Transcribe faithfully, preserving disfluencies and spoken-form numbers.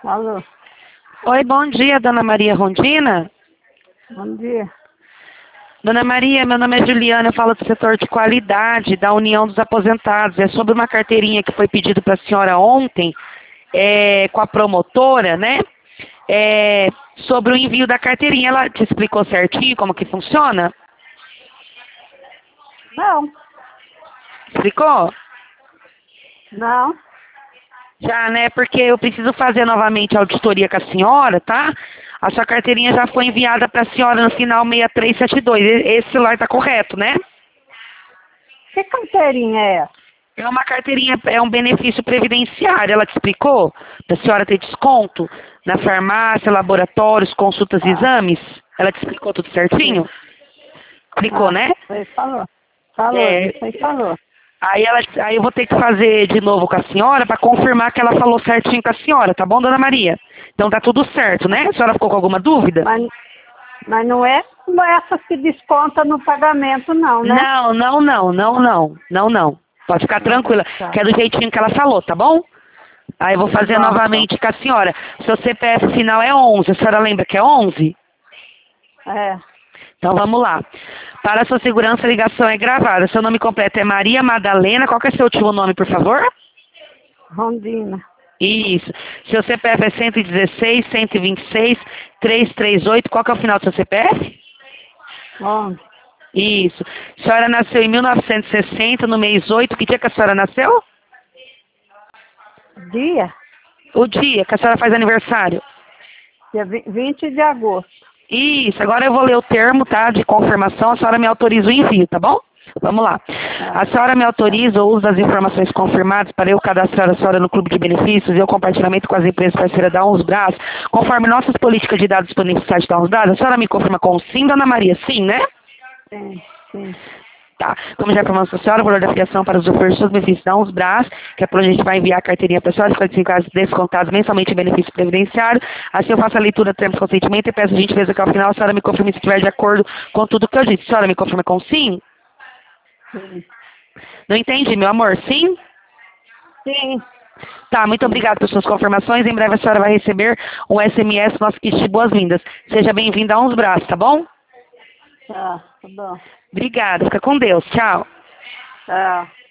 Alô, Oi, bom dia, Dona Maria Rondina. bom dia. Dona Maria, meu nome é Juliana, eu falo do setor de qualidade da União dos Aposentados. É sobre uma carteirinha que foi pedido para a senhora ontem, é, com a promotora, né? É, sobre o envio da carteirinha. Ela te explicou certinho como que funciona? Não, Explicou? não. Já, né? Porque eu preciso fazer novamente a auditoria com a senhora, tá? A sua carteirinha já foi enviada para a senhora no final seis três sete dois. E- Esse celular está correto, né? Que carteirinha é essa? É uma carteirinha, é um benefício previdenciário. Ela te explicou? Da senhora ter desconto na farmácia, laboratórios, consultas e Ah, exames? Ela te explicou tudo certinho? Explicou, ah, né? você falou. Falou, É, isso aí falou. aí, ela, aí eu vou ter que fazer de novo com a senhora para confirmar que ela falou certinho com a senhora, tá bom, Dona Maria? Então tá tudo certo, né? A senhora ficou com alguma dúvida? Mas, mas não é como essa que desconta no pagamento, não, né? Não, não, não, não, não, não, não. Pode ficar Ah, tranquila, tá. que é do jeitinho que ela falou, tá bom? Aí eu vou Tá fazer bom, então. novamente com a senhora. Seu C P F final é onze, a senhora lembra que é onze? É, Então vamos lá. Para a sua segurança, a ligação é gravada. Seu nome completo é Maria Madalena. Qual que é seu último nome, por favor? Rondina. Isso. Seu C P F é cento e dezesseis, cento e vinte e seis, trezentos e trinta e oito. Qual que é o final do seu C P F? Onde? Isso. A senhora nasceu em mil novecentos e sessenta, no mês oito. Que dia que a senhora nasceu? Dia? O dia que a senhora faz aniversário. Dia vi- vinte de agosto. Isso. Agora eu vou ler o termo, tá? De confirmação. A senhora me autoriza o envio, tá bom? Vamos lá. Tá, A senhora me autoriza o uso das informações confirmadas para eu cadastrar a senhora no clube de benefícios e o compartilhamento com as empresas parceiras da Uns Brás, conforme nossas políticas de dados disponíveis no site da Uns Brás. A senhora me confirma com sim, Dona Maria? Sim, né? sim, sim. Tá. Como já informamos para a senhora, o valor da filiação para os ofertas dos benefícios da Uns Brás, que é por onde a gente vai enviar a carteirinha para a senhora, cinquenta e cinco reais descontados mensalmente em benefício previdenciário. Assim eu faço a leitura do termo de consentimento e peço a gentileza que ao final a senhora me confirme se estiver de acordo com tudo que eu disse. A senhora me confirma com sim? Sim, Não entendi, meu amor. Sim? sim. Tá, muito obrigada pelas suas confirmações. Em breve a senhora vai receber um S M S nosso kit de boas-vindas. Seja bem-vinda a Uns Brás, tá bom? Tá, tá bom. Obrigada. Fica com Deus. Tchau. Tchau.